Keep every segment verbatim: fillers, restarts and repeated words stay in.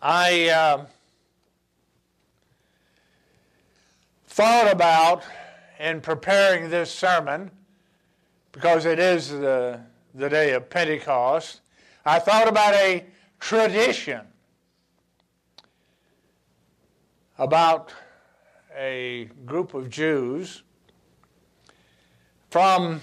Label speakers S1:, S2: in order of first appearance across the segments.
S1: I uh, thought about, in preparing this sermon, because it is the, the day of Pentecost, I thought about a tradition about a group of Jews from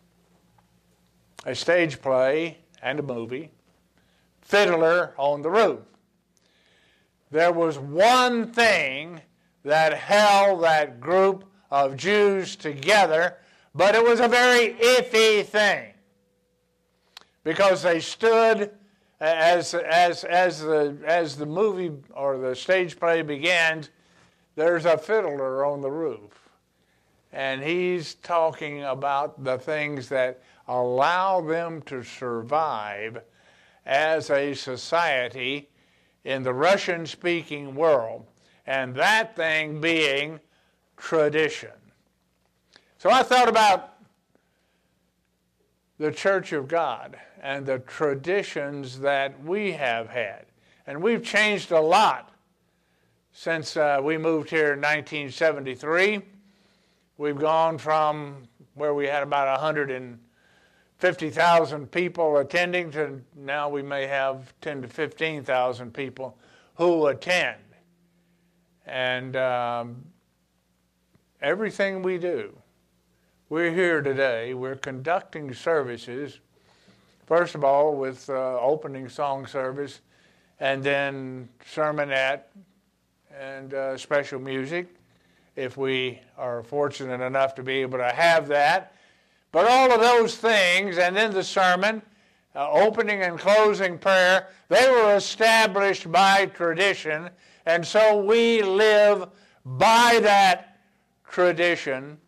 S1: a stage play and a movie, Fiddler on the Roof. There was one thing that held that group of Jews together, but it was a very iffy thing, because they stood as as as the as the movie or the stage play begins. There's a fiddler on the roof, and he's talking about the things that allow them to survive as a society in the Russian-speaking world, and that thing being tradition. So I thought about the Church of God and the traditions that we have had. And we've changed a lot since uh, we moved here in nineteen seventy-three. We've gone from where we had about one hundred fifty thousand people attending to now we may have ten to fifteen thousand people who attend. And um, everything we do, we're here today, we're conducting services, first of all with uh, opening song service, and then sermonette and uh, special music, if we are fortunate enough to be able to have that. But all of those things, and then the sermon, uh, opening and closing prayer, they were established by tradition, and so we live by that tradition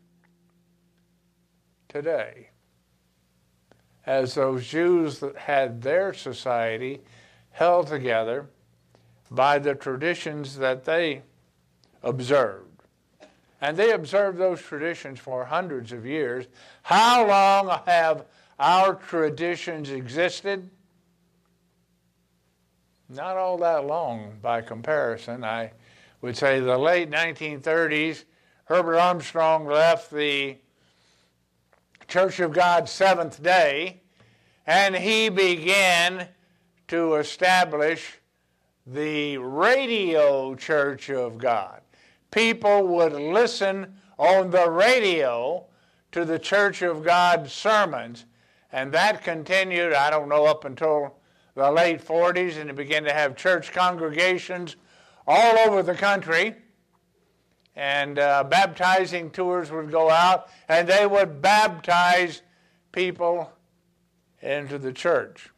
S1: today. As those Jews that had their society held together by the traditions that they observed. And they observed those traditions for hundreds of years. How long have our traditions existed? Not all that long by comparison. I would say the late nineteen thirties, Herbert Armstrong left the Church of God Seventh Day, and he began to establish the Radio Church of God. People would listen on the radio to the Church of God sermons, and that continued, I don't know, up until the late forties, and it began to have church congregations all over the country, and uh, baptizing tours would go out, and they would baptize people into the church.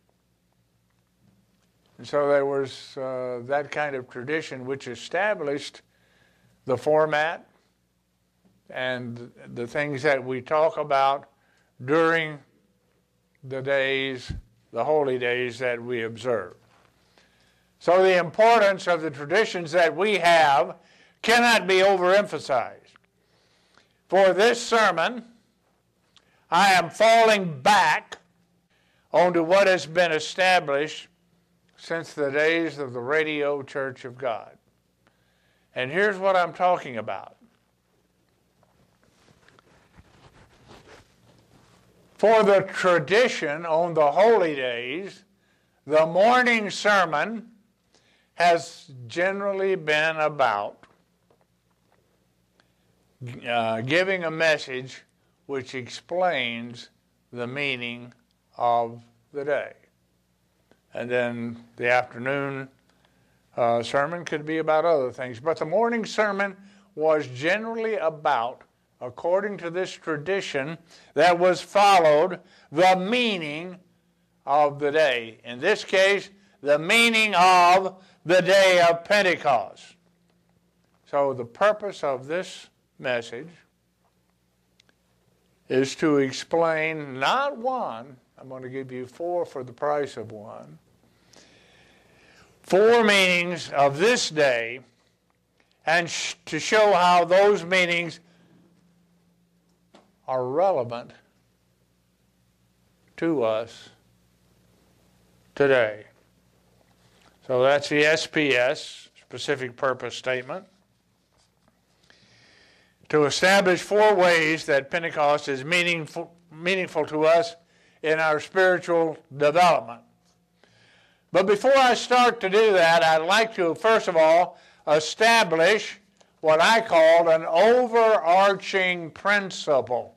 S1: And so there was uh, that kind of tradition which established the format and the things that we talk about during the days, the holy days that we observe. So the importance of the traditions that we have cannot be overemphasized. For this sermon, I am falling back onto what has been established since the days of the Radio Church of God. And here's what I'm talking about. For the tradition on the holy days, the morning sermon has generally been about uh, giving a message which explains the meaning of the day. And then the afternoon uh, sermon could be about other things. But the morning sermon was generally about, according to this tradition that was followed, the meaning of the day. In this case, the meaning of the day of Pentecost. So the purpose of this message is to explain not one, I'm going to give you four for the price of one, four meanings of this day, and sh- to show how those meanings are relevant to us today. So that's the S P S, specific purpose statement. To establish four ways that Pentecost is meaningful, meaningful to us in our spiritual development. But before I start to do that, I'd like to, first of all, establish what I called an overarching principle.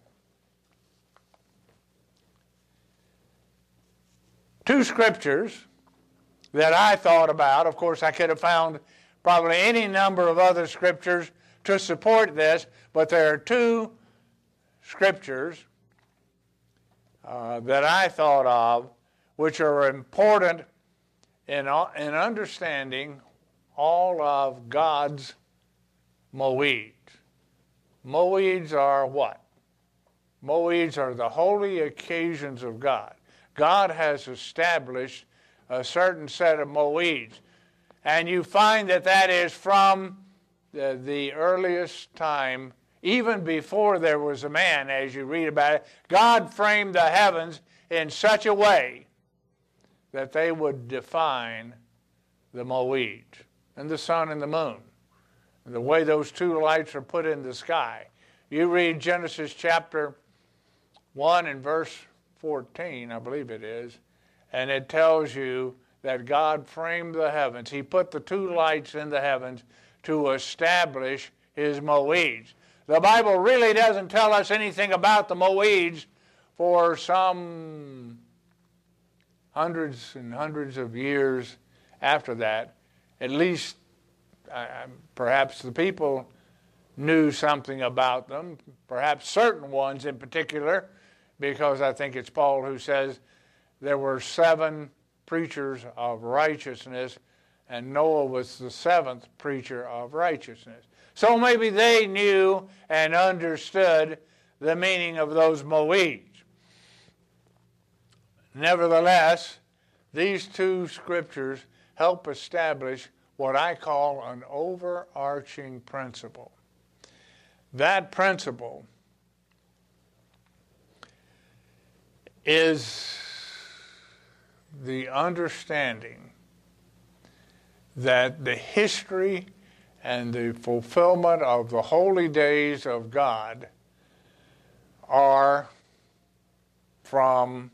S1: Two scriptures that I thought about. Of course, I could have found probably any number of other scriptures to support this, but there are two scriptures uh, that I thought of which are important in, in understanding all of God's moeds. Moeds are what? Moeds are the holy occasions of God. God has established a certain set of moeds, and you find that that is from the, the earliest time, even before there was a man, as you read about it. God framed the heavens in such a way that they would define the moeds, and the sun and the moon, and the way those two lights are put in the sky. You read Genesis chapter one and verse fourteen, I believe it is, and it tells you that God framed the heavens. He put the two lights in the heavens to establish his moeds. The Bible really doesn't tell us anything about the moeds for some hundreds and hundreds of years after that. At least, uh, perhaps the people knew something about them, perhaps certain ones in particular, because I think it's Paul who says there were seven preachers of righteousness, and Noah was the seventh preacher of righteousness. So maybe they knew and understood the meaning of those moeds. Nevertheless, these two scriptures help establish what I call an overarching principle. That principle is the understanding that the history and the fulfillment of the holy days of God are from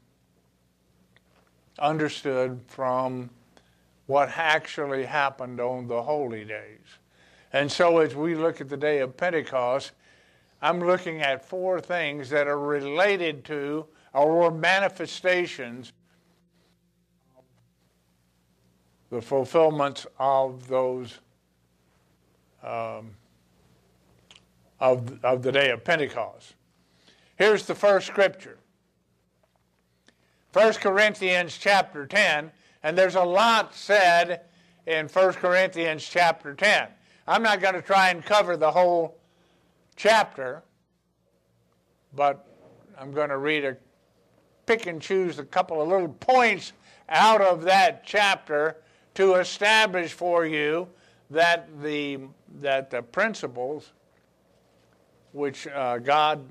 S1: understood from what actually happened on the holy days. And so as we look at the day of Pentecost, I'm looking at four things that are related to or manifestations of the fulfillments of those um, of, of the day of Pentecost. Here's the first scripture. First Corinthians chapter ten, and there's a lot said in First Corinthians chapter ten. I'm not going to try and cover the whole chapter, but I'm going to read a pick and choose a couple of little points out of that chapter to establish for you that the that the principles which uh, God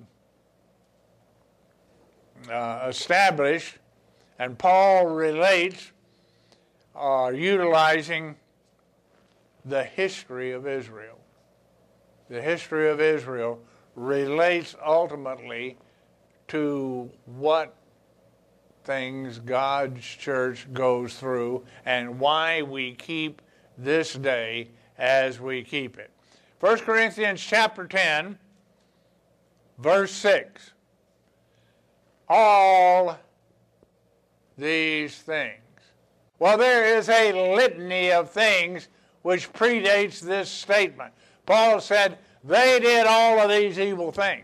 S1: uh, established and Paul relates are utilizing the history of Israel. The history of Israel relates ultimately to what things God's church goes through and why we keep this day as we keep it. First Corinthians chapter ten, verse six. All these things. Well, there is a litany of things which predates this statement. Paul said, they did all of these evil things.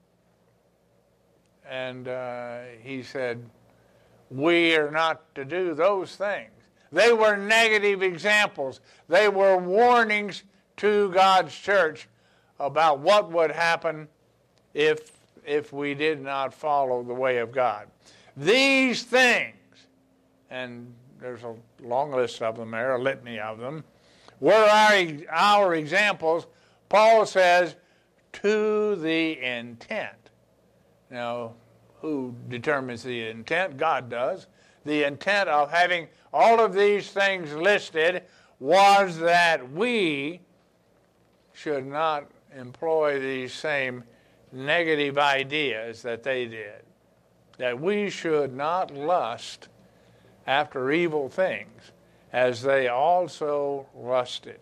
S1: And uh, he said, we are not to do those things. They were negative examples. They were warnings to God's church about what would happen if, if we did not follow the way of God. These things, and there's a long list of them there, a litany of them, were our, our examples, Paul says, to the intent. Now, who determines the intent? God does. The intent of having all of these things listed was that we should not employ these same negative ideas that they did. That we should not lust after evil things as they also lusted.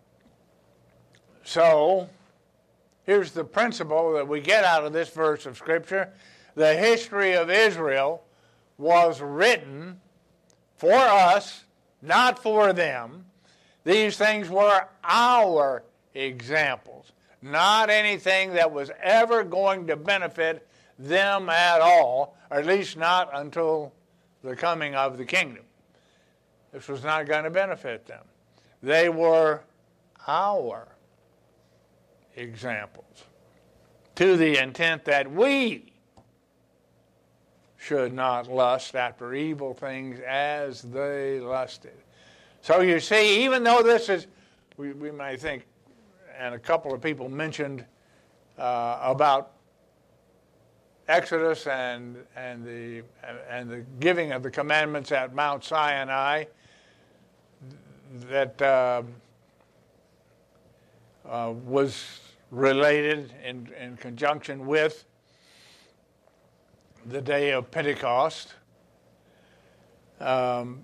S1: So, here's the principle that we get out of this verse of Scripture. The history of Israel was written for us, not for them. These things were our examples, not anything that was ever going to benefit them at all, or at least not until the coming of the kingdom. This was not going to benefit them. They were our examples, to the intent that we should not lust after evil things as they lusted. So you see, even though this is, we, we may think, and a couple of people mentioned uh, about Exodus and and the and the giving of the commandments at Mount Sinai, that uh, uh, was related in, in conjunction with the day of Pentecost. Um,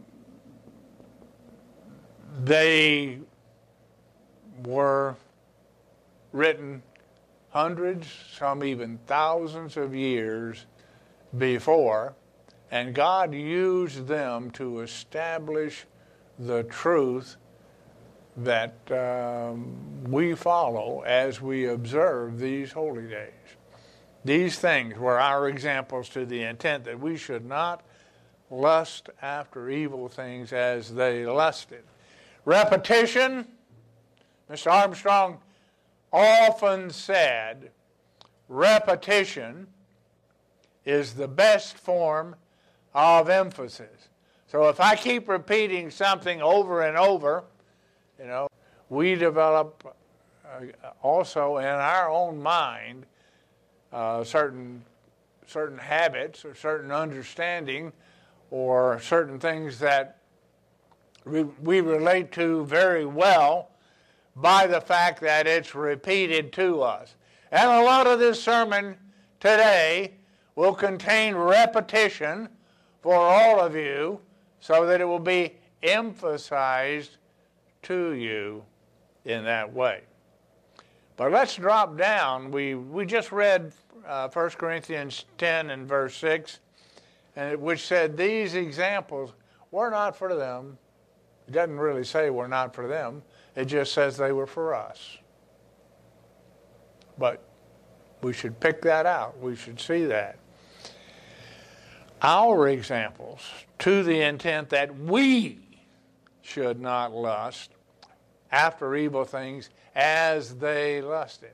S1: they were written hundreds, some even thousands of years before, and God used them to establish the truth that um, we follow as we observe these holy days. These things were our examples to the intent that we should not lust after evil things as they lusted. Repetition, Mister Armstrong often said, repetition is the best form of emphasis. So if I keep repeating something over and over, you know, we develop uh, also in our own mind uh, certain certain habits or certain understanding or certain things that we, we relate to very well by the fact that it's repeated to us. And a lot of this sermon today will contain repetition for all of you so that it will be emphasized to you in that way. But let's drop down. We we just read uh, First Corinthians ten and verse six, and it, which said these examples were not for them. It doesn't really say were not for them. It just says they were for us. But we should pick that out. We should see that. Our examples, to the intent that we should not lust after evil things as they lusted.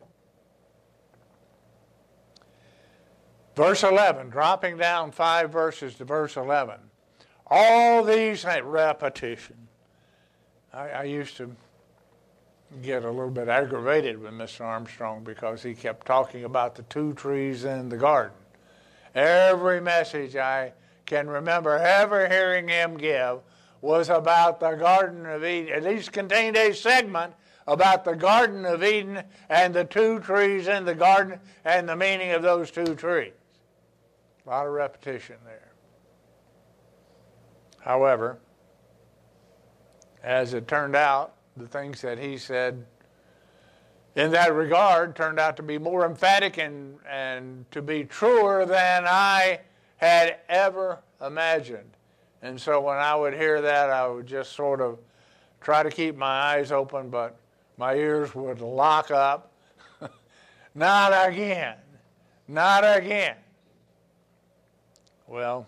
S1: Verse eleven, dropping down five verses to verse eleven. All these, repetition. I, I used to get a little bit aggravated with Mister Armstrong because he kept talking about the two trees in the garden. Every message I can remember ever hearing him give was about the Garden of Eden, at least contained a segment about the Garden of Eden and the two trees in the garden and the meaning of those two trees. A lot of repetition there. However, as it turned out, the things that he said in that regard turned out to be more emphatic and, and to be truer than I had ever imagined. And so when I would hear that, I would just sort of try to keep my eyes open, but my ears would lock up. Not again. Not again. Well,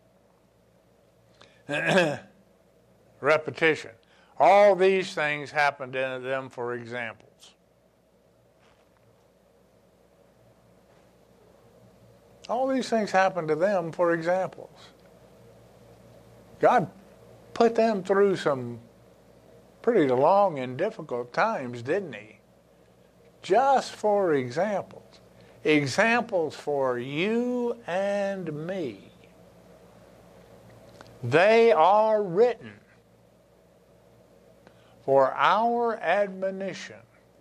S1: repetition. All these things happened in them for examples. All these things happened to them for examples. God put them through some pretty long and difficult times, didn't he? Just for examples. Examples for you and me. They are written for our admonition,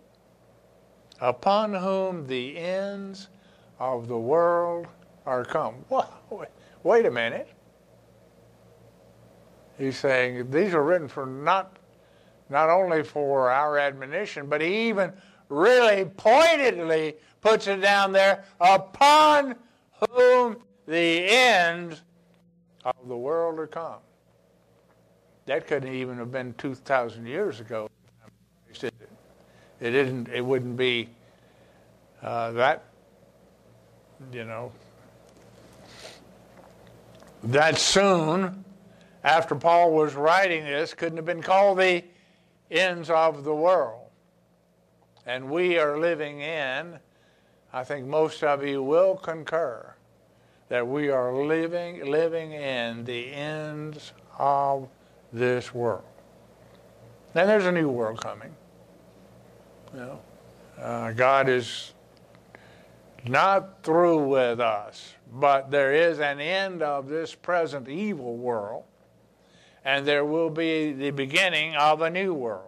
S1: upon whom the ends of the world are come. Whoa, wait a minute. He's saying these are written for not, not only for our admonition, but he even really pointedly puts it down there, upon whom the ends of the world are come. That couldn't even have been two thousand years ago. It, it isn't. It wouldn't be uh, that. You know, that soon after Paul was writing this, couldn't have been called the ends of the world. And we are living in, I think most of you will concur, that we are living living in the ends of this world. And there's a new world coming. You know, uh, God is not through with us, but there is an end of this present evil world, and there will be the beginning of a new world.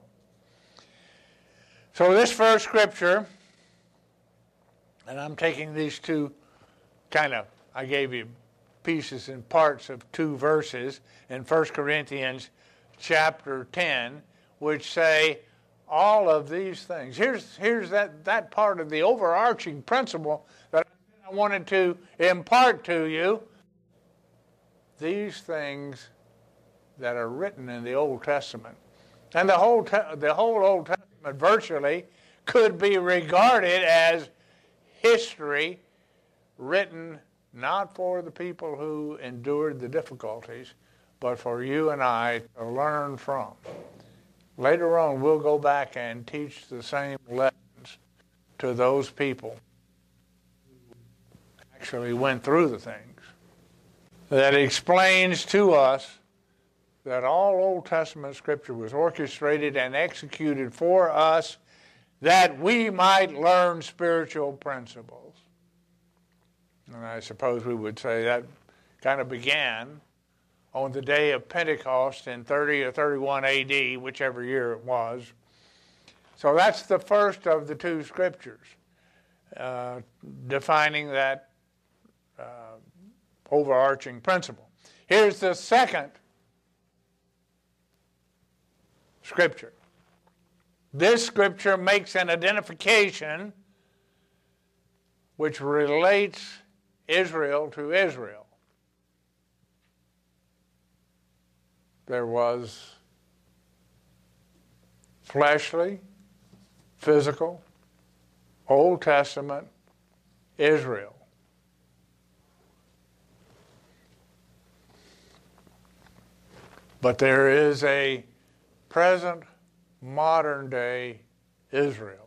S1: So this first scripture, and I'm taking these two kind of, I gave you pieces and parts of two verses in First Corinthians chapter ten, which say all of these things. Here's, here's that, that part of the overarching principle that I wanted to impart to you. These things that are written in the Old Testament. And the whole, te- the whole Old Testament virtually could be regarded as history written not for the people who endured the difficulties, but for you and I to learn from. Later on, we'll go back and teach the same lessons to those people who actually went through the things. That explains to us that all Old Testament Scripture was orchestrated and executed for us that we might learn spiritual principles. And I suppose we would say that kind of began on the day of Pentecost in thirty or thirty-one A D, whichever year it was. So that's the first of the two scriptures, uh, defining that uh, overarching principle. Here's the second scripture. This scripture makes an identification which relates Israel to Israel. There was fleshly, physical, Old Testament Israel. But there is a present modern day Israel.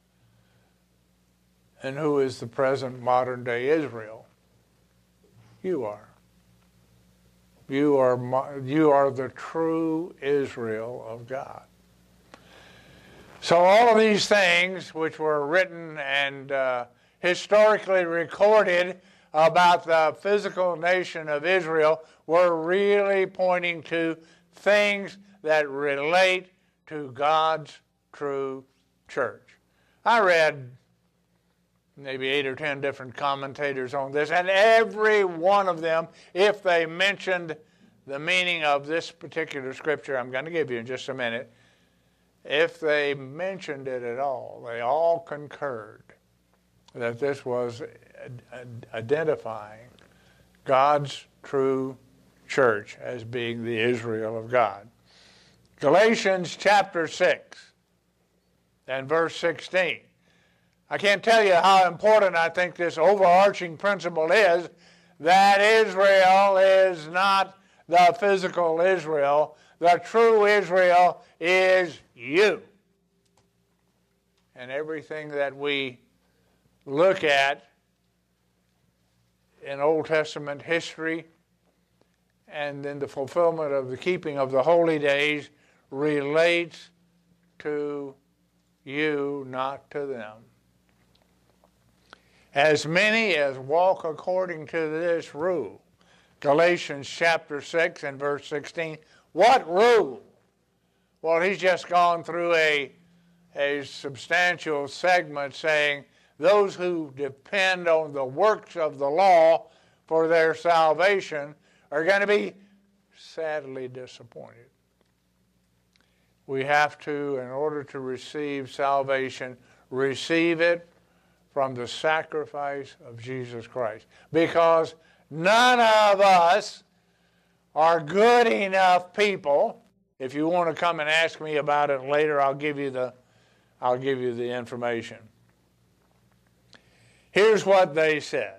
S1: And who is the present modern day Israel? You are. You are, you are the true Israel of God. So all of these things which were written and uh, historically recorded about the physical nation of Israel were really pointing to things that relate to God's true church. I read maybe eight or ten different commentators on this, and every one of them, if they mentioned the meaning of this particular scripture I'm going to give you in just a minute, if they mentioned it at all, they all concurred that this was identifying God's true church as being the Israel of God. Galatians chapter six and verse sixteen. I can't tell you how important I think this overarching principle is, that Israel is not the physical Israel. The true Israel is you. And everything that we look at in Old Testament history and in the fulfillment of the keeping of the holy days relates to you, not to them. As many as walk according to this rule. Galatians chapter six and verse sixteen. What rule? Well, he's just gone through a, a substantial segment saying those who depend on the works of the law for their salvation are going to be sadly disappointed. We have to, in order to receive salvation, receive it from the sacrifice of Jesus Christ. Because none of us are good enough people. If you want to come and ask me about it later, I'll give you the, I'll give you the information. Here's what they said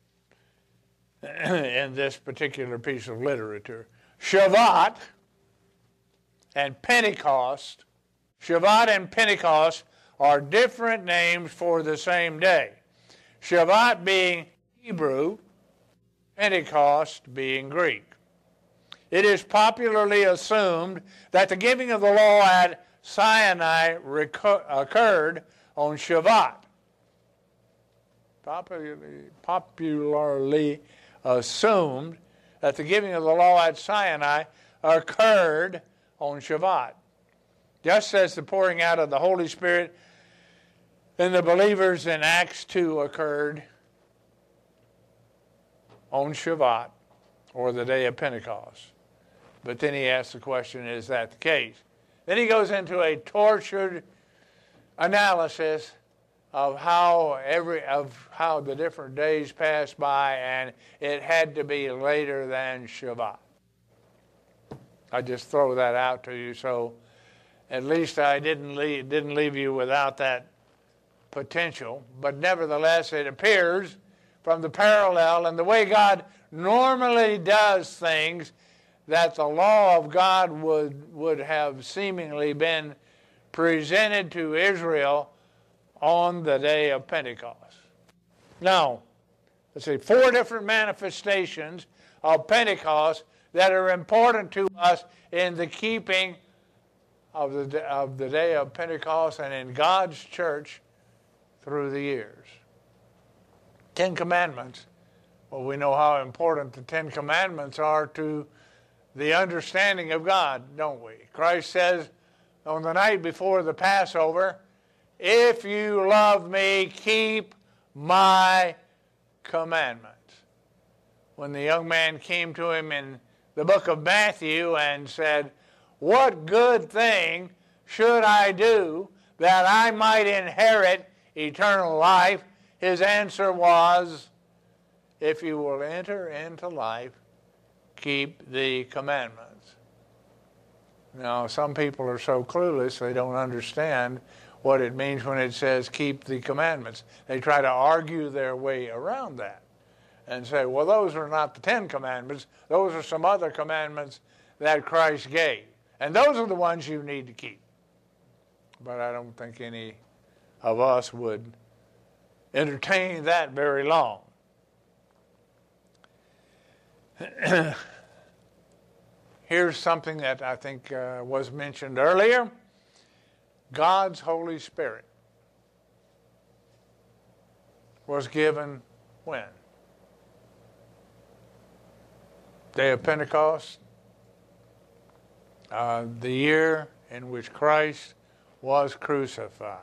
S1: in this particular piece of literature. Shavuot and Pentecost, Shavuot and Pentecost are different names for the same day. Shavuot being Hebrew, Pentecost being Greek. It is popularly assumed that the giving of the law at Sinai reco- occurred on Shavuot. Popularly, popularly assumed that the giving of the law at Sinai occurred on Shavuot. Just as the pouring out of the Holy Spirit in the believers in Acts two occurred on Shavuot, or the day of Pentecost. But then he asks the question, is that the case? Then he goes into a tortured analysis of how every of how the different days passed by, and it had to be later than Shavuot. I just throw that out to you, so at least I didn't leave, didn't leave you without that potential. But nevertheless, it appears from the parallel and the way God normally does things that the law of God would, would have seemingly been presented to Israel on the day of Pentecost. Now, let's see, four different manifestations of Pentecost that are important to us in the keeping of the, of the day of Pentecost and in God's church through the years. Ten Commandments. Well, we know how important the Ten Commandments are to the understanding of God, don't we? Christ says on the night before the Passover, if you love me, keep my commandments. When the young man came to him in the book of Matthew and said, what good thing should I do that I might inherit eternal life? His answer was, if you will enter into life, keep the commandments. Now, some people are so clueless they don't understand what it means when it says keep the commandments. They try to argue their way around that and say, well, those are not the Ten Commandments. Those are some other commandments that Christ gave. And those are the ones you need to keep. But I don't think any of us would entertain that very long. Here's something that I think uh, was mentioned earlier. God's Holy Spirit was given when? Day of Pentecost, uh, the year in which Christ was crucified.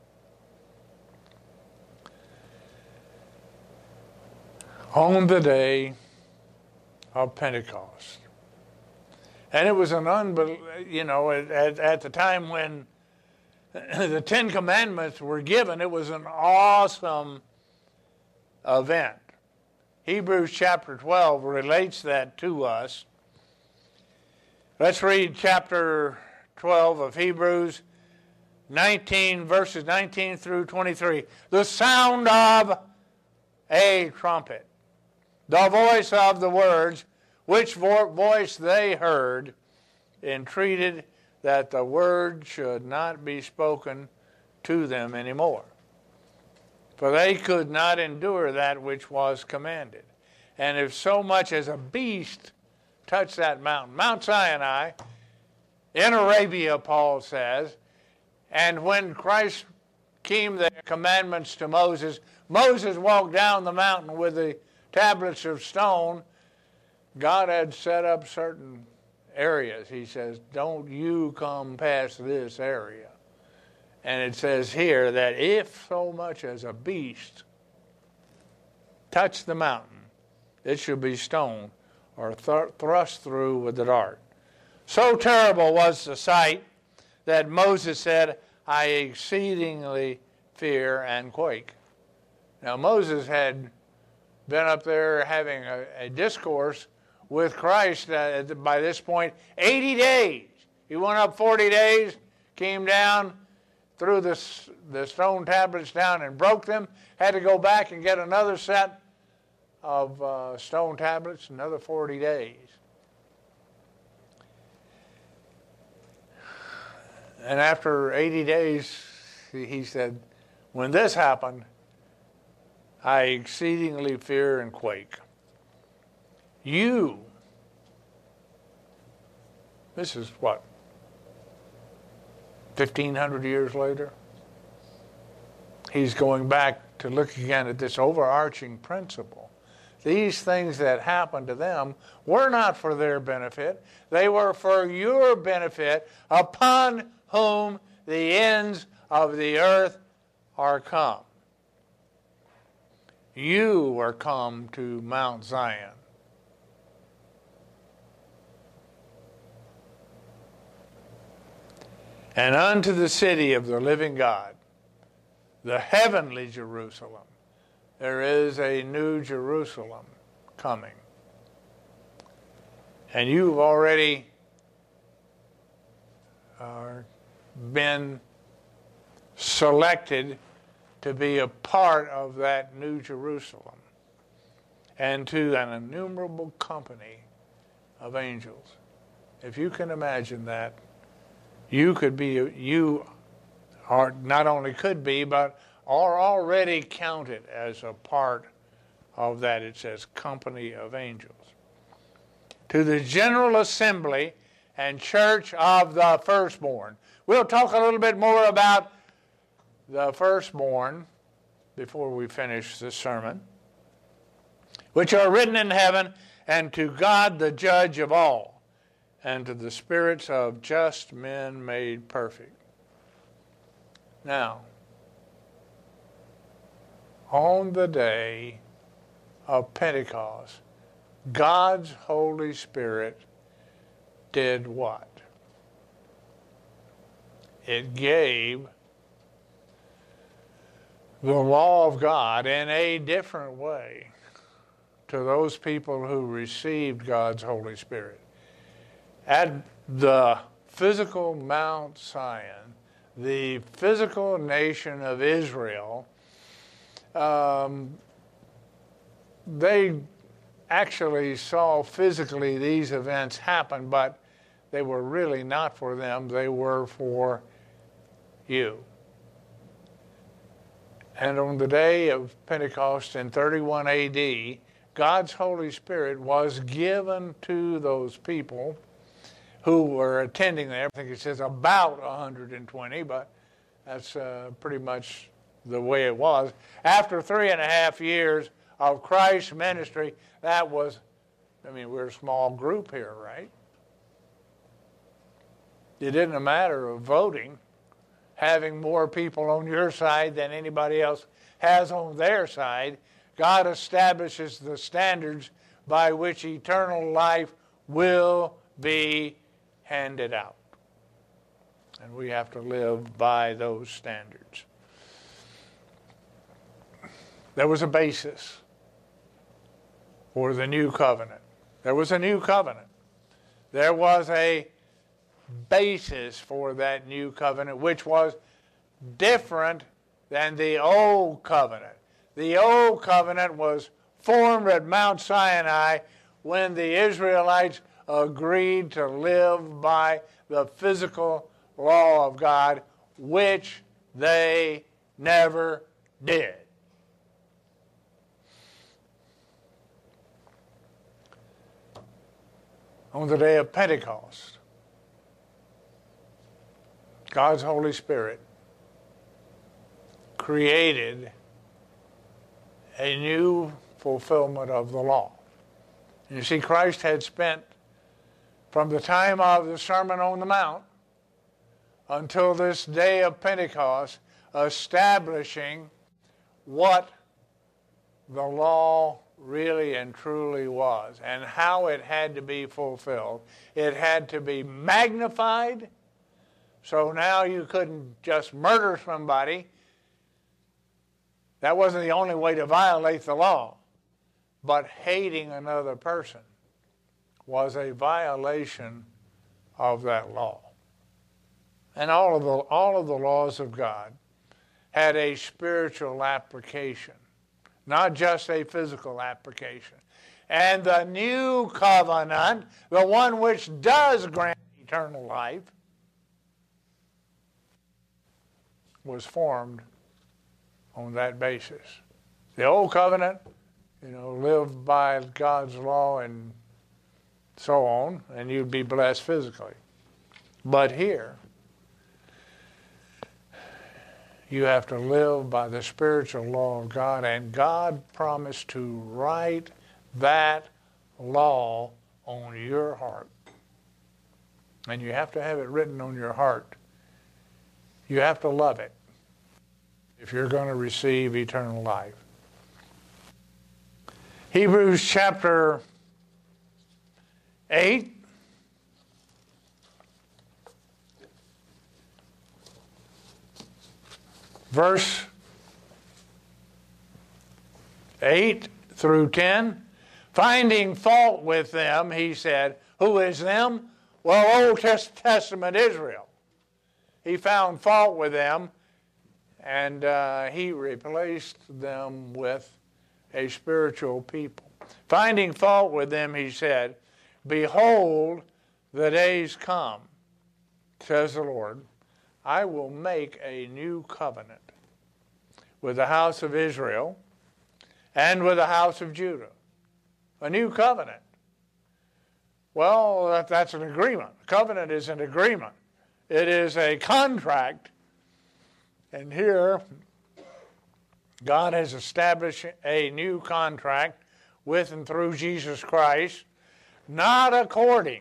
S1: On the day of Pentecost. And it was an unbelievable, you know, at, at the time when the Ten Commandments were given, it was an awesome event. Hebrews chapter twelve relates that to us. Let's read chapter twelve of Hebrews, nineteen, verses nineteen through twenty-three. The sound of a trumpet, the voice of the words, which vo- voice they heard, entreated that the word should not be spoken to them anymore. For they could not endure that which was commanded. And if so much as a beast touched that mountain, Mount Sinai, in Arabia, Paul says, and when Christ came the commandments to Moses, Moses walked down the mountain with the tablets of stone, God had set up certain areas. He says, don't you come past this area. And it says here that if so much as a beast touch the mountain, it shall be stoned or th- thrust through with the dart. So terrible was the sight that Moses said, I exceedingly fear and quake. Now Moses had been up there having a, a discourse with Christ uh, by this point, eighty days. He went up forty days, came down, threw the, the stone tablets down and broke them, had to go back and get another set of uh, stone tablets, another forty days. And after eighty days, he said, when this happened, I exceedingly fear and quake. You, this is what, fifteen hundred years later? He's going back to look again at this overarching principle. These things that happened to them were not for their benefit. They were for your benefit, upon whom the ends of the earth are come. You are come to Mount Zion. And unto the city of the living God, the heavenly Jerusalem. There is a new Jerusalem coming. And you've already uh, been selected to be a part of that new Jerusalem and to an innumerable company of angels. If you can imagine that, you could be, you are not only could be, but are already counted as a part of that. It says company of angels. To the general assembly and church of the firstborn. We'll talk a little bit more about the firstborn before we finish this sermon, which are written in heaven, and to God the judge of all, and to the spirits of just men made perfect. Now, on the day of Pentecost, God's Holy Spirit did what? It gave the law of God in a different way to those people who received God's Holy Spirit. At the physical Mount Zion, the physical nation of Israel, um, they actually saw physically these events happen, but they were really not for them. They were for you. And on the day of Pentecost in thirty-one A D, God's Holy Spirit was given to those people who were attending there. I think it says about one hundred twenty, but that's uh, pretty much the way it was. After three and a half years of Christ's ministry, that was, I mean, we're a small group here, right? It isn't a matter of voting, having more people on your side than anybody else has on their side. God establishes the standards by which eternal life will be handed out. And we have to live by those standards. There was a basis for the new covenant. There was a new covenant. There was a basis for that new covenant, which was different than the old covenant. The old covenant was formed at Mount Sinai when the Israelites agreed to live by the physical law of God, which they never did. On the day of Pentecost, God's Holy Spirit created a new fulfillment of the law. You see, Christ had spent, from the time of the Sermon on the Mount until this day of Pentecost, establishing what the law really and truly was and how it had to be fulfilled. It had to be magnified, so now you couldn't just murder somebody. That wasn't the only way to violate the law. But hating another person was a violation of that law. And all of the, all of the laws of God had a spiritual application, not just a physical application. And the new covenant, the one which does grant eternal life, was formed on that basis. The old covenant, you know, lived by God's law and so on, and you'd be blessed physically. But here, you have to live by the spiritual law of God, and God promised to write that law on your heart. And you have to have it written on your heart. You have to love it if you're going to receive eternal life. Hebrews chapter eight. Verse eight through ten. Finding fault with them, he said, who is them? Well, Old Testament Israel. He found fault with them, and uh, he replaced them with a spiritual people. Finding fault with them, he said, behold, the days come, says the Lord, I will make a new covenant with the house of Israel and with the house of Judah. A new covenant. Well, that, that's an agreement. A covenant is an agreement. It is a contract. And here, God has established a new contract with and through Jesus Christ, not according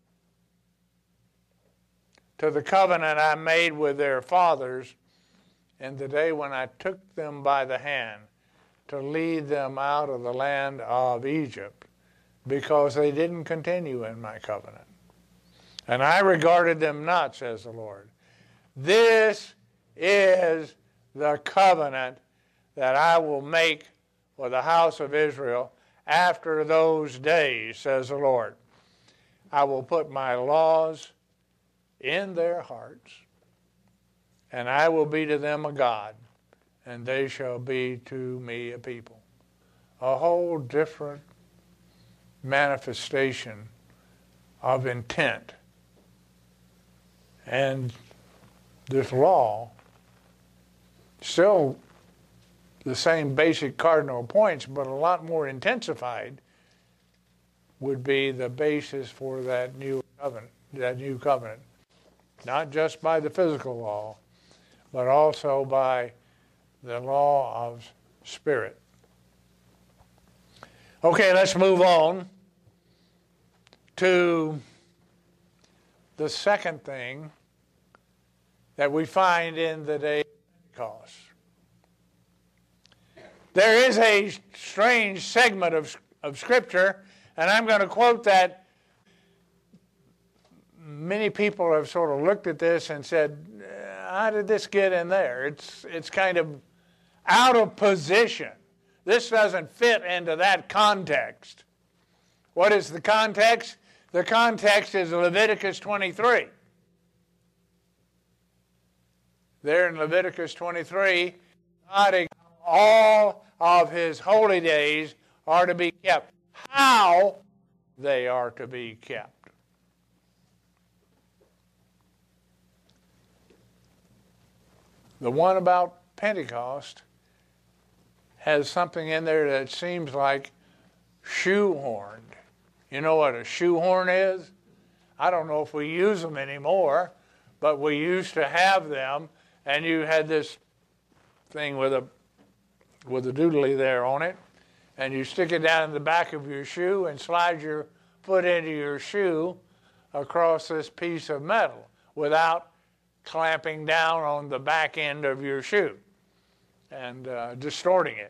S1: to the covenant I made with their fathers in the day when I took them by the hand to lead them out of the land of Egypt, because they didn't continue in my covenant. And I regarded them not, says the Lord. This is the covenant that I will make with the house of Israel after those days, says the Lord. I will put my laws in their hearts, and I will be to them a God, and they shall be to me a people. A whole different manifestation of intent. And this law, still the same basic cardinal points, but a lot more intensified, would be the basis for that new covenant, that new covenant. Not just by the physical law, but also by the law of spirit. Okay, let's move on to the second thing that we find in the day of Pentecost. There is a strange segment of, of Scripture, and I'm going to quote that. Many people have sort of looked at this and said, how did this get in there? It's, it's kind of out of position. This doesn't fit into that context. What is the context? The context is Leviticus twenty-three. There in Leviticus twenty-three, God, all of his holy days are to be kept. How they are to be kept. The one about Pentecost has something in there that seems like shoehorned. You know what a shoehorn is? I don't know if we use them anymore, but we used to have them, and you had this thing with a with a doodly there on it, and you stick it down in the back of your shoe and slide your foot into your shoe across this piece of metal without clamping down on the back end of your shoe and uh, distorting it.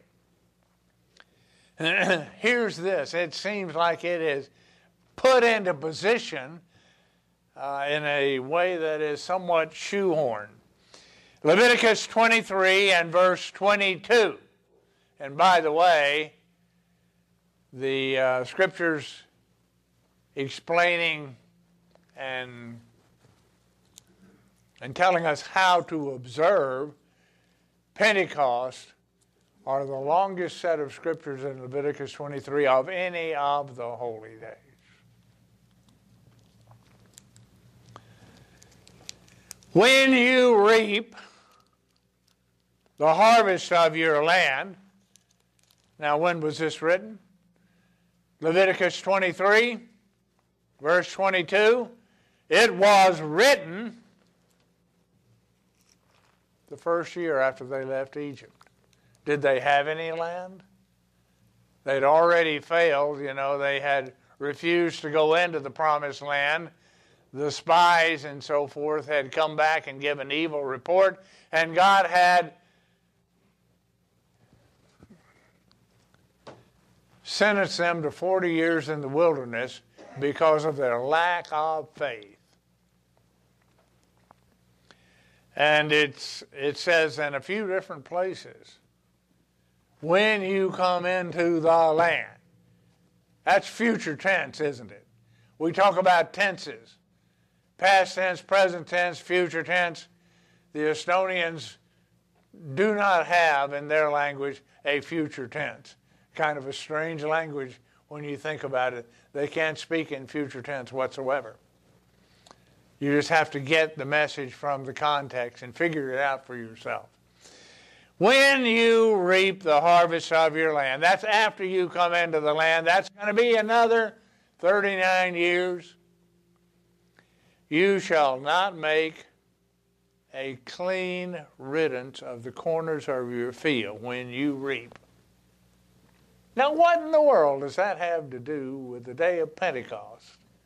S1: Here's this. It seems like it is put into position uh, in a way that is somewhat shoehorned. Leviticus twenty-three and verse twenty-two. And by the way, the uh, scriptures explaining and, and telling us how to observe Pentecost are the longest set of scriptures in Leviticus twenty-three of any of the holy days. When you reap the harvest of your land, now when was this written? Leviticus twenty-three, verse twenty-two, it was written the first year after they left Egypt. Did they have any land? They'd already failed. You know, they had refused to go into the promised land. The spies and so forth had come back and given evil report, and God had sentenced them to forty years in the wilderness because of their lack of faith. And it's, it says in a few different places, when you come into the land. That's future tense, isn't it? We talk about tenses. Past tense, present tense, future tense. The Estonians do not have in their language a future tense. Kind of a strange language when you think about it. They can't speak in future tense whatsoever. You just have to get the message from the context and figure it out for yourself. When you reap the harvest of your land, that's after you come into the land, that's going to be another thirty-nine years. You shall not make a clean riddance of the corners of your field when you reap. Now, what in the world does that have to do with the day of Pentecost?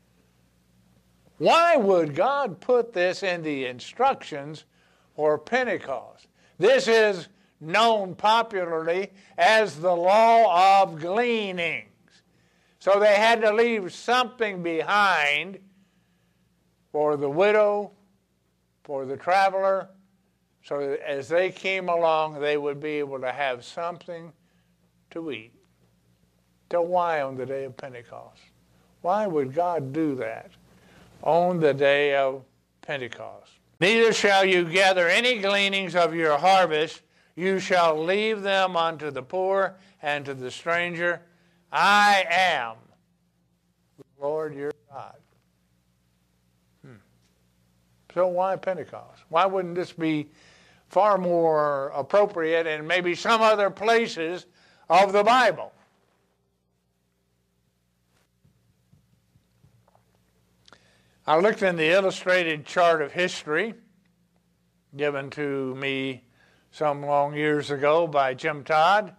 S1: Why would God put this in the instructions for Pentecost? This is known popularly as the law of gleanings. So they had to leave something behind for the widow, for the traveler, so that as they came along, they would be able to have something to eat. So why on the day of Pentecost? Why would God do that on the day of Pentecost? Neither shall you gather any gleanings of your harvest. You shall leave them unto the poor and to the stranger. I am the Lord your God. Hmm. So why Pentecost? Why wouldn't this be far more appropriate in maybe some other places of the Bible? I looked in the illustrated chart of history given to me some long years ago by Jim Todd.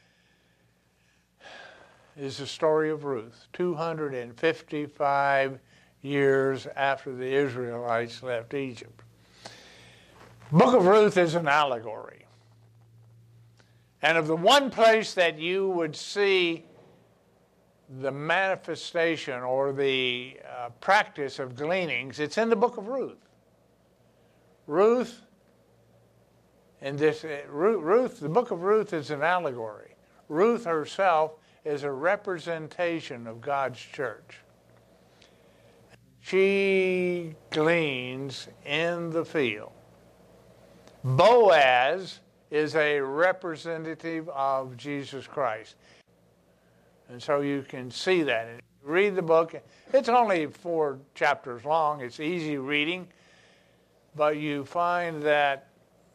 S1: Is the story of Ruth, two hundred fifty-five years after the Israelites left Egypt. Book of Ruth is an allegory. And of the one place that you would see the manifestation or the uh, practice of gleanings, it's in the book of Ruth. Ruth, and this uh, Ruth, Ruth, the book of Ruth is an allegory. Ruth herself is a representation of God's church. She gleans in the field. Boaz is a representative of Jesus Christ. And so you can see that. And read the book. It's only four chapters long. It's easy reading. But you find that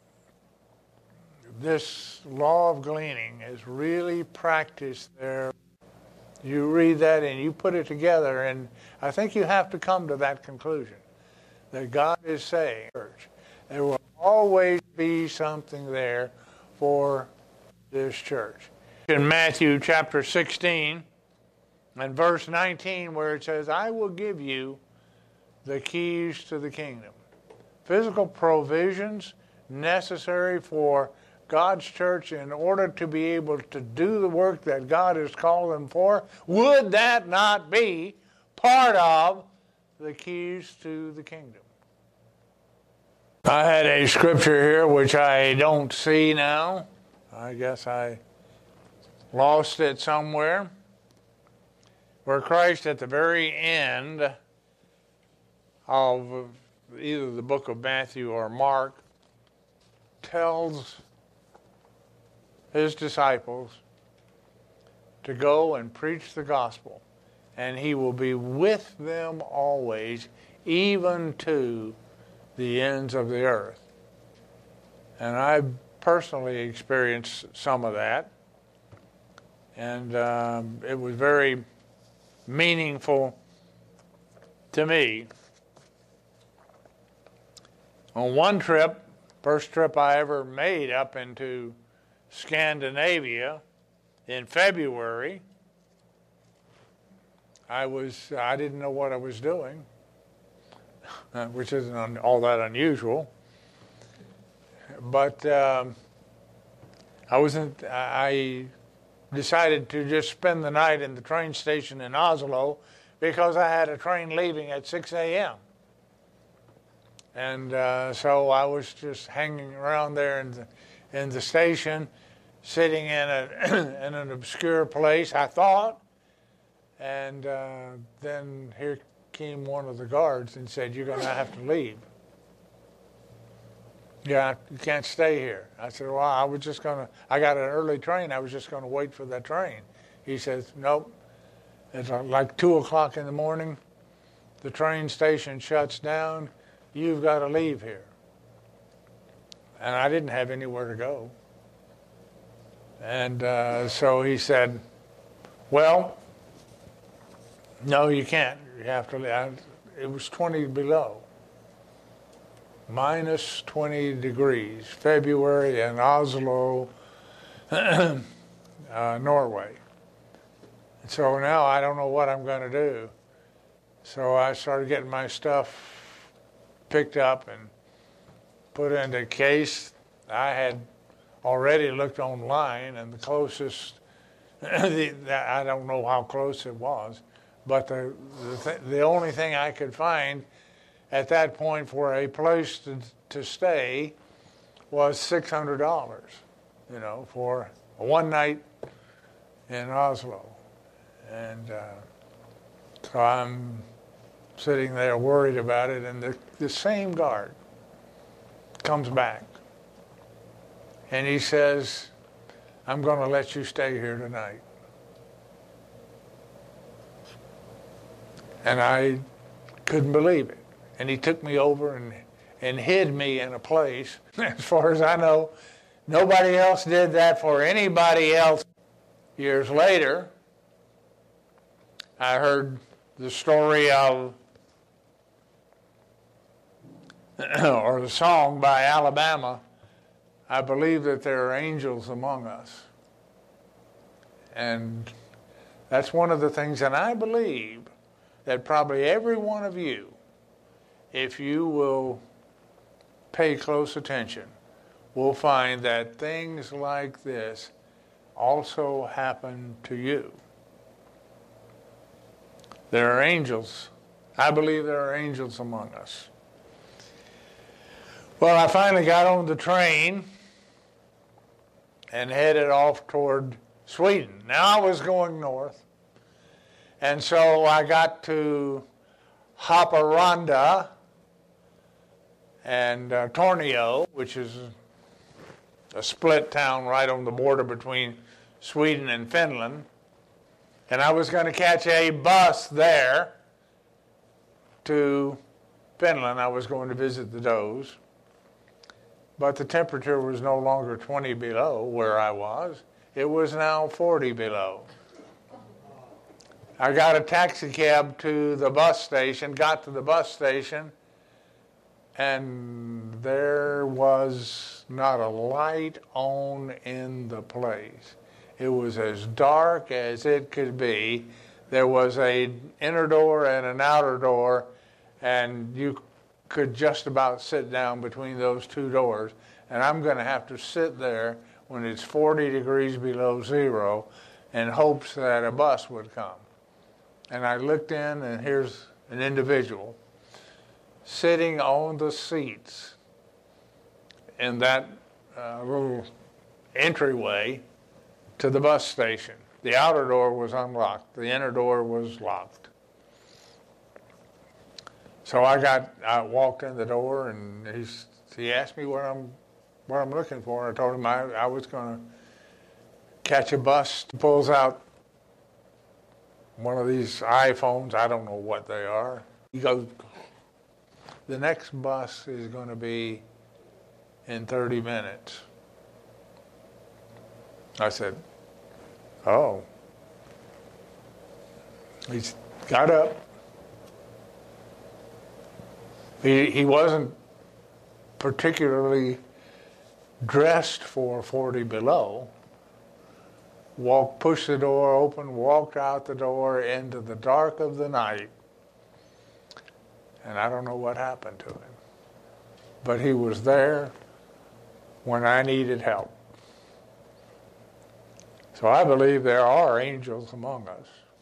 S1: this law of gleaning is really practiced there. You read that and you put it together, and I think you have to come to that conclusion, that God is saying, church, there will always be something there for this church. in Matthew chapter sixteen and verse nineteen, where it says, I will give you the keys to the kingdom. Physical provisions necessary for God's church in order to be able to do the work that God has called them for. Would that not be part of the keys to the kingdom? I had a scripture here which I don't see now. I guess I lost it somewhere, where Christ at the very end of either the book of Matthew or Mark tells his disciples to go and preach the gospel, and he will be with them always, even to the ends of the earth. And I personally experienced some of that, and um, it was very meaningful to me. On one trip, first trip I ever made up into Scandinavia in February, I was I didn't know what I was doing, uh, which isn't un- all that unusual. But um, I wasn't. I decided to just spend the night in the train station in Oslo because I had a train leaving at six a.m. And uh, so I was just hanging around there in the, in the station, sitting in, a, in an obscure place, I thought. And uh, then here came one of the guards and said, you're going to have to leave. Yeah, you can't stay here. I said, well, I was just going to, I got an early train. I was just going to wait for that train. He says, nope. It's like two o'clock in the morning. The train station shuts down. You've got to leave here. And I didn't have anywhere to go. And uh, so he said, well, no, you can't. You have to leave. It was twenty below. Minus twenty degrees. February in Oslo, uh, Norway. So now I don't know what I'm going to do. So I started getting my stuff picked up and put into a case. I had already looked online, and the closest, the, I don't know how close it was, but the the, th- the only thing I could find at that point for a place to, to stay was six hundred dollars, you know, for one night in Oslo. And uh, so I'm sitting there worried about it, and the, the same guard comes back. And he says, I'm going to let you stay here tonight. And I couldn't believe it. And he took me over and, and hid me in a place. As far as I know, nobody else did that for anybody else. Years later, I heard the story of, or the song by Alabama, I believe that there are angels among us. And that's one of the things, and I believe that probably every one of you, if you will pay close attention, will find that things like this also happen to you. There are angels. I believe there are angels among us. Well, I finally got on the train and headed off toward Sweden. Now I was going north, and so I got to Haparanda and uh, Tornio, which is a split town right on the border between Sweden and Finland, and I was going to catch a bus there to Finland. I was going to visit the does. But the temperature was no longer twenty below where I was. It was now forty below. I got a taxi cab to the bus station, got to the bus station, and there was not a light on in the place. It was as dark as it could be. There was an inner door and an outer door, and you could just about sit down between those two doors. And I'm going to have to sit there when it's forty degrees below zero in hopes that a bus would come. And I looked in, and here's an individual sitting on the seats in that uh, little entryway to the bus station. The outer door was unlocked. The inner door was locked. So I got, I walked in the door, and he's, he asked me what I'm, what I'm looking for. And I told him I, I was going to catch a bus. He pulls out one of these iPhones. I don't know what they are. He goes, the next bus is going to be in thirty minutes. I said, oh. He got up. He, he wasn't particularly dressed for forty below. Walked, pushed the door open, walked out the door into the dark of the night. And I don't know what happened to him. But he was there when I needed help. So I believe there are angels among us.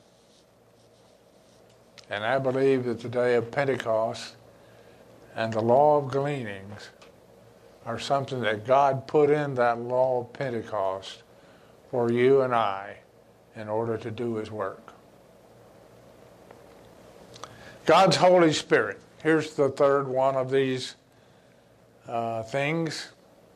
S1: And I believe that the day of Pentecost and the law of gleanings are something that God put in that law of Pentecost for you and I in order to do his work. God's Holy Spirit. Here's the third one of these uh, things.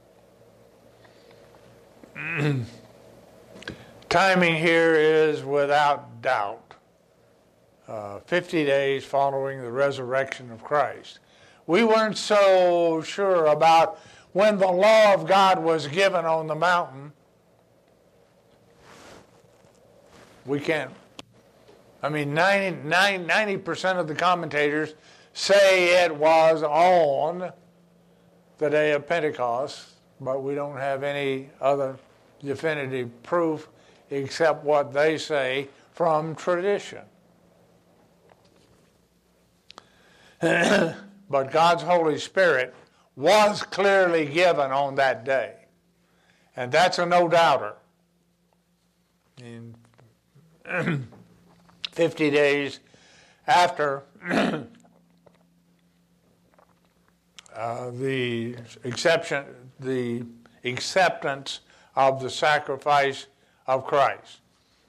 S1: Timing here is without doubt uh, fifty days following the resurrection of Christ. We weren't so sure about when the law of God was given on the mountain. We can't. I mean, ninety percent of the commentators say it was on the day of Pentecost, but we don't have any other definitive proof except what they say from tradition. But God's Holy Spirit was clearly given on that day. And that's a no-doubter. In fifty days after uh, the exception, the acceptance of the sacrifice of Christ.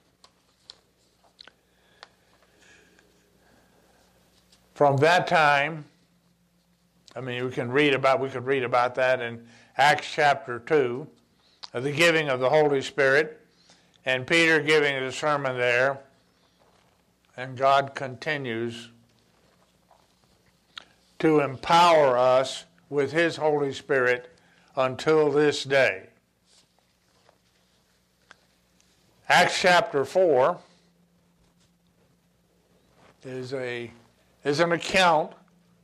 S1: From that time, I mean, we can read about, we could read about that in Acts chapter two, of the giving of the Holy Spirit, and Peter giving the sermon there, and God continues to empower us with his Holy Spirit until this day. Acts chapter four is a is an account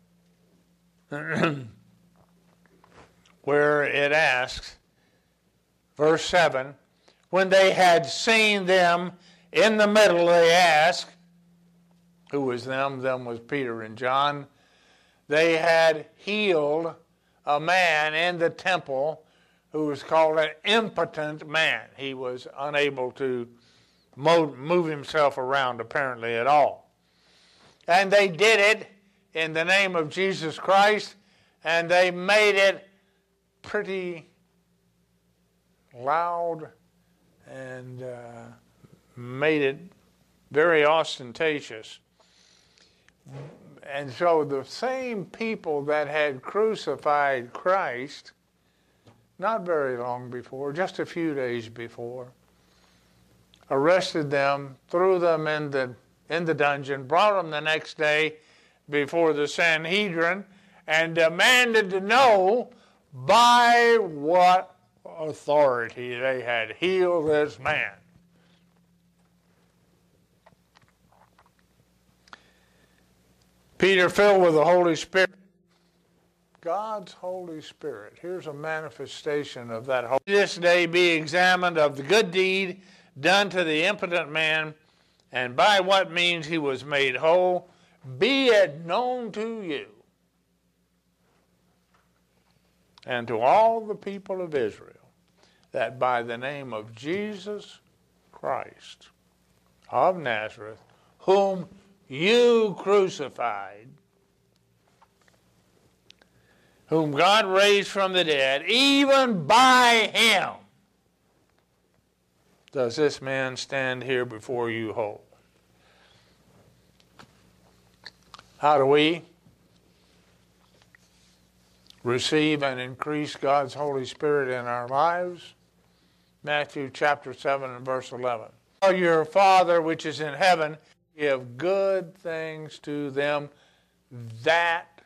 S1: where it asks, verse seven, when they had seen them in the middle, they asked, who was them? Them was Peter and John. They had healed a man in the temple who was called an impotent man. He was unable to move himself around apparently at all. And they did it in the name of Jesus Christ, and they made it pretty loud and uh, made it very ostentatious. And so the same people that had crucified Christ, not very long before, just a few days before, arrested them, threw them in the in the dungeon, brought them the next day before the Sanhedrin, and demanded to know by what authority they had healed this man. Peter, filled with the Holy Spirit, God's Holy Spirit. Here's a manifestation of that Holy Spirit. This day be examined of the good deed done to the impotent man, and by what means he was made whole, be it known to you and to all the people of Israel that by the name of Jesus Christ of Nazareth, whom you crucified, whom God raised from the dead, even by him does this man stand here before you whole. How do we receive and increase God's Holy Spirit in our lives? Matthew chapter seven and verse eleven. Your Father which is in heaven, give good things to them that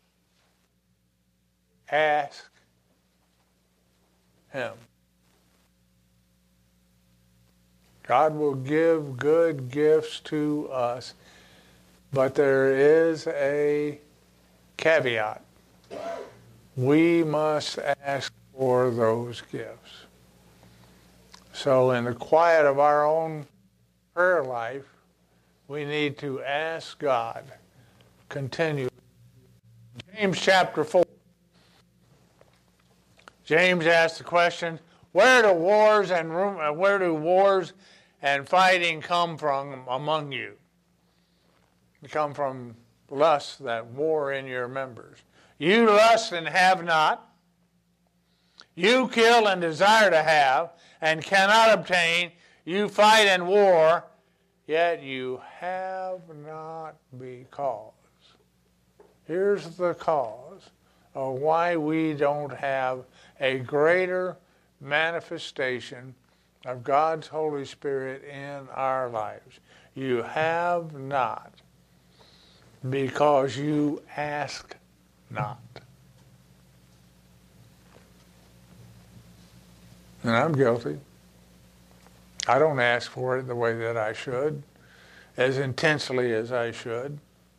S1: ask him. God will give good gifts to us, but there is a caveat. We must ask for those gifts. So in the quiet of our own prayer life, we need to ask God continually. James chapter four. James asked the question, where do wars and rum- where do wars and fighting come from among you? They come from lusts that war in your members. You lust and have not. You kill and desire to have and cannot obtain. You fight and war, yet you have not because. Here's the cause of why we don't have a greater manifestation of God's Holy Spirit in our lives. You have not because you ask not. And I'm guilty. I don't ask for it the way that I should, as intensely as I should.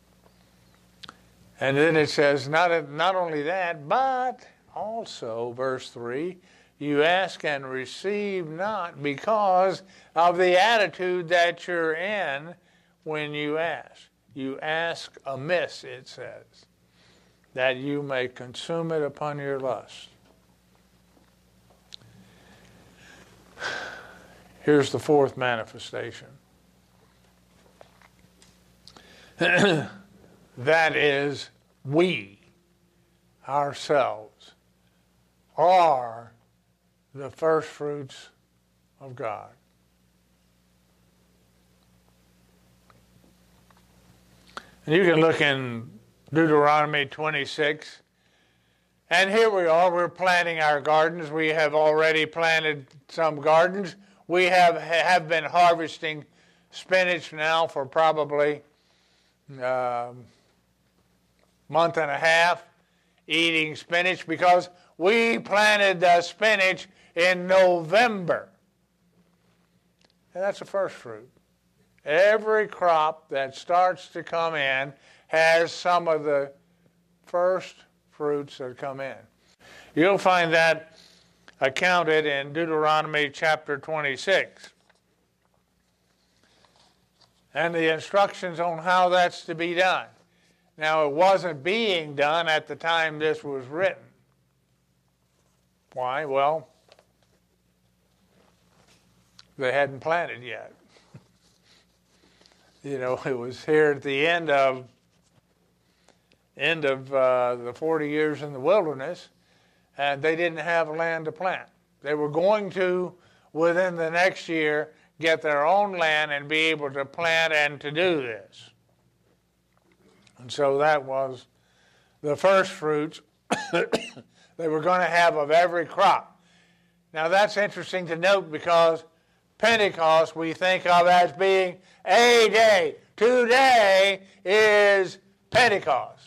S1: And then it says, not, not only that, but also, verse three, you ask and receive not because of the attitude that you're in when you ask. You ask amiss, it says, that you may consume it upon your lust. Here's the fourth manifestation. That is, we, ourselves, are the first fruits of God. And you can look in Deuteronomy twenty-six, and here we are, we're planting our gardens. We have already planted some gardens. We have, have been harvesting spinach now for probably a um, month and a half, eating spinach because we planted the spinach in November. And that's the first fruit. Every crop that starts to come in has some of the first fruits that come in. You'll find that accounted in Deuteronomy chapter twenty-six. And the instructions on how that's to be done. Now, it wasn't being done at the time this was written. Why? Well, they hadn't planted yet. You know, it was here at the end of end of uh, the forty years in the wilderness, and they didn't have land to plant. They were going to, within the next year, get their own land and be able to plant and to do this. And so that was the first fruits they were going to have of every crop. Now that's interesting to note because Pentecost we think of as being a day. Today is Pentecost.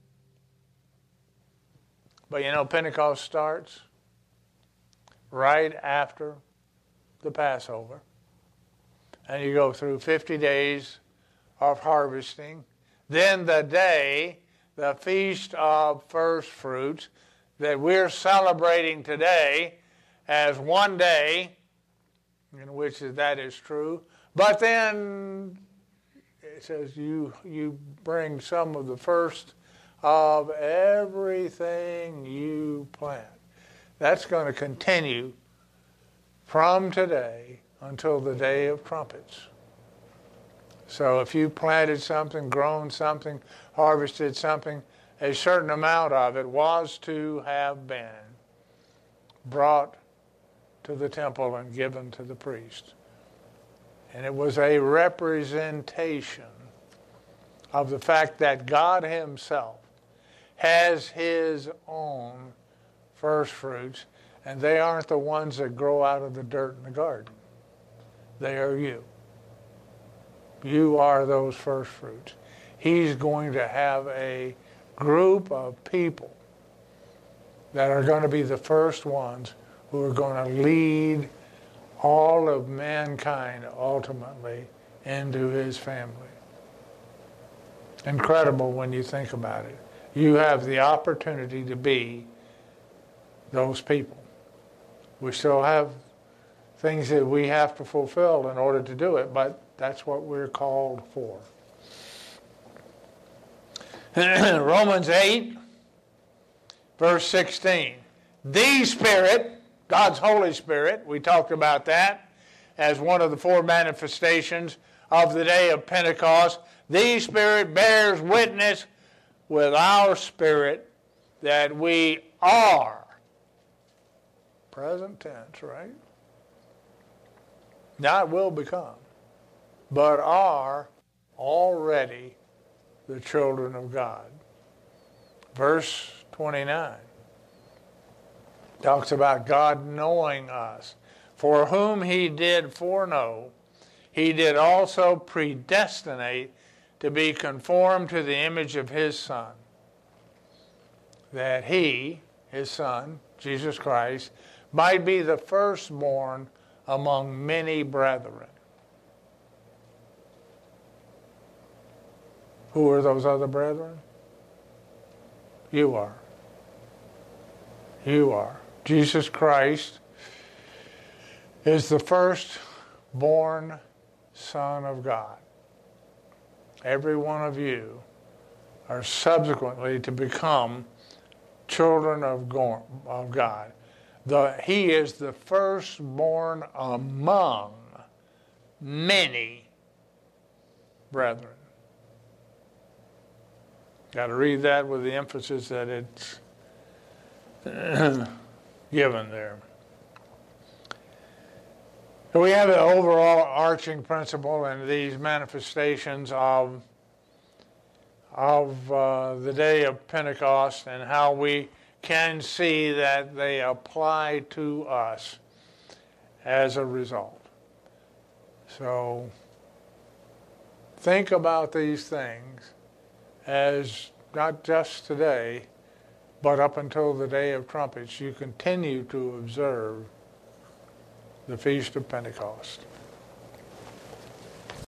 S1: But you know, Pentecost starts right after the Passover. And you go through fifty days of harvesting. Then the day the Feast of First Fruits that we're celebrating today as one day in which that is true. But then it says you, you bring some of the first of everything you plant. That's going to continue from today until the day of trumpets. So if you planted something, grown something, harvested something, a certain amount of it was to have been brought to the temple and given to the priest. And it was a representation of the fact that God himself has his own first fruits, and they aren't the ones that grow out of the dirt in the garden. They are you. You are those first fruits. He's going to have a group of people that are going to be the first ones who are going to lead all of mankind ultimately into his family. Incredible when you think about it. You have the opportunity to be those people. We still have things that we have to fulfill in order to do it, but that's what we're called for. Romans eight, verse sixteen. The Spirit, God's Holy Spirit, we talked about that as one of the four manifestations of the day of Pentecost. The Spirit bears witness with our spirit that we are, present tense, right? Not will become, but are already the children of God. Verse twenty-nine talks about God knowing us. For whom he did foreknow, he did also predestinate to be conformed to the image of his Son, that he, his Son, Jesus Christ, might be the firstborn among many brethren. Who are those other brethren? You are. You are. Jesus Christ is the firstborn Son of God. Every one of you are subsequently to become children of God. The, he is the firstborn among many brethren. Got to read that with the emphasis that it's given there. So we have an overall arching principle in these manifestations of, of uh, the day of Pentecost and how we can see that they apply to us as a result. So think about these things as not just today, but up until the day of trumpets, you continue to observe the Feast of Pentecost.